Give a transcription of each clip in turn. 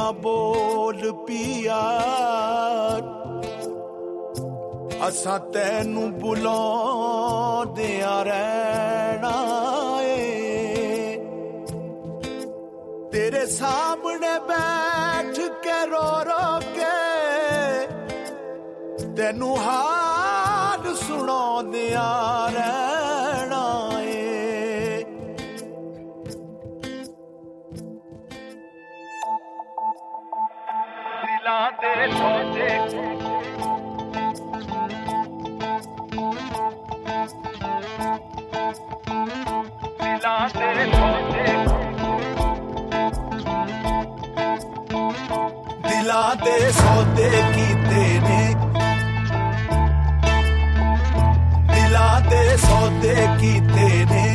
बोल पिया असां तैनू बुलाउंदियां रहना तेरे सामने बैठ के रो रो के तैनू हाल सुनाउंदियां रहना दिलां दे सौदे दिलां दे सौदे दिलां दे सौदे कीते ने दिलां दे सौदे कीते ने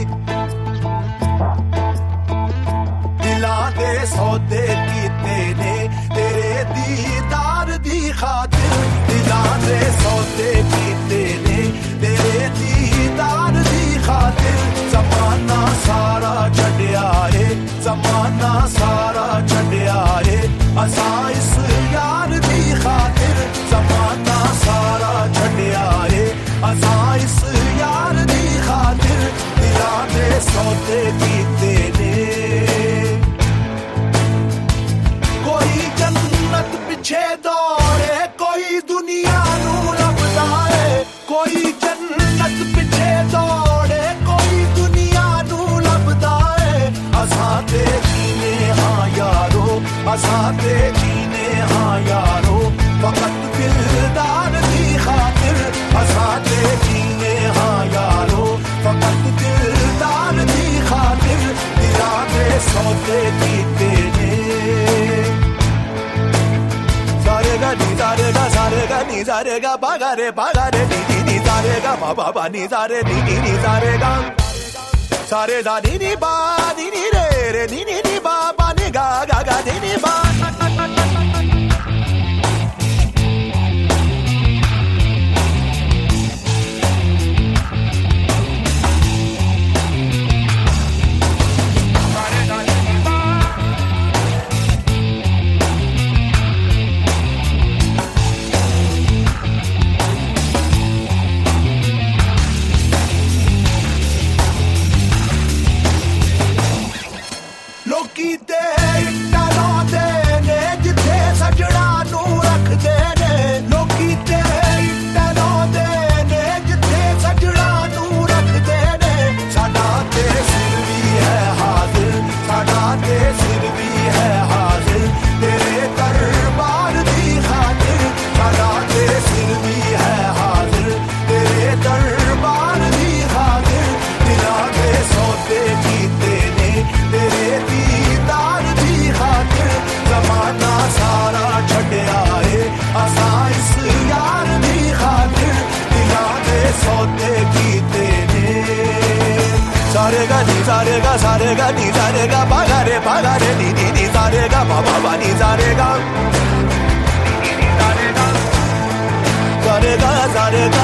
दिलां दे सौदे कीते ने तेरे दीदार दी खातिर दिलां दे सौदे कीते ने तेरे दीदार दी खातिर ज़माना सारा छड्डिया है ज़माना सारा छड्डिया है असां इस यार दी खातिर ज़माना सारा छड्डिया है असां इस यार दी खातिर दिलां दे सौदे कीते ने कोई जन्नत पिछे दौड़े कोई दुनिया नू लभदा है कोई जन्नत पिछे दौड़े कोई दुनिया नू लभदा है असां ते जीने हां यारो असां ते जीने हां यारो फकत दिलदार दी खातिर असां ते जीने हां यारो फकत दिलदार दी खातिर दिलां दे सौदे कीते ने सारे गा नी सारे गा बागारे नी नी सारे गा बाबा नी सारे नी सारे गा सारे दा नी बा नी रे नी बाबा नी गा गा नी बा लोकी ते इट्टा लांदे ने जिथे सजड़ा नू रखदे ने लोकी ते इट्टा लांदे ने जिथे सजड़ा नू रखदे ने साडा ते सिर भी है हाजिर साडा ते सिर भी है हाजिर तेरे दरबार दी खातिर साडा ते सिर भी है हाजिर तेरे दरबार दी खातिर दिलां दे सौदे कीते ने तेरे दीदार दी खातिर ज़माना सारा छड्डिया है असां इस यार दी खातिर दिलां दे सौदे कीते ने सारे गा नी सारे गा बागारे नी नी सारे गा बाबा नी सारे गा